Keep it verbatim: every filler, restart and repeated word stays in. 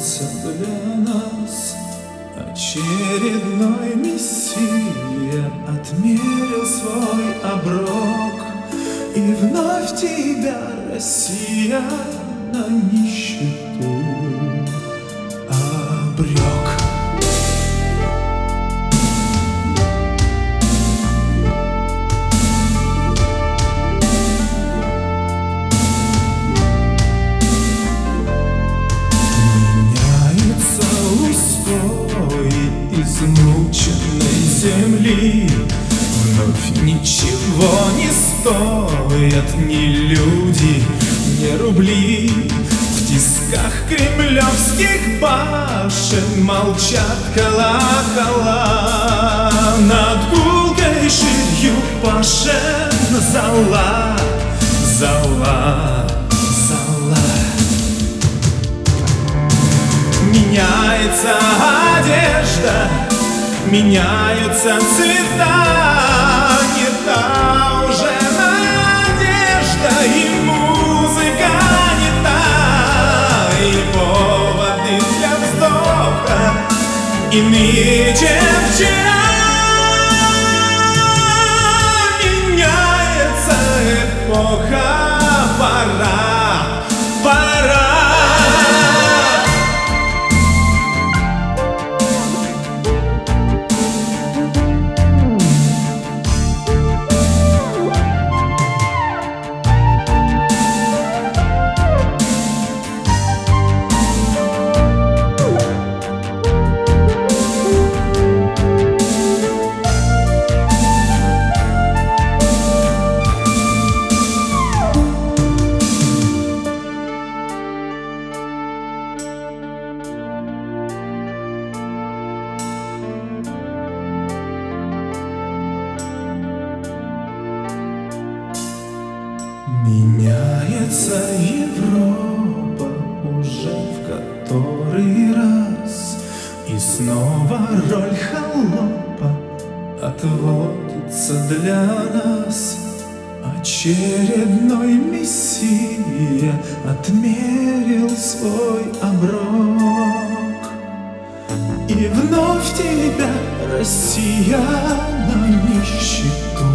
проводится для нас. Очередной мессия отмерил свой оброк, и вновь тебя, Россия, на нищету обрек. Измученной земли вновь ничего не стоят ни люди, ни рубли. В тисках кремлевских башен молчат колокола. Над гулкой ширью пашен зола, зола, зола. Меняется одежда, меняются цвета, не та уже надежда, и музыка не та, и поводы для вздоха иные, чем вчера. Меняется эпоха, пора, пора. Меняется Европа уже в который раз, и снова роль холопа отводится для нас. Очередной мессия отмерил свой оброк, и вновь тебя, Россия, на нищету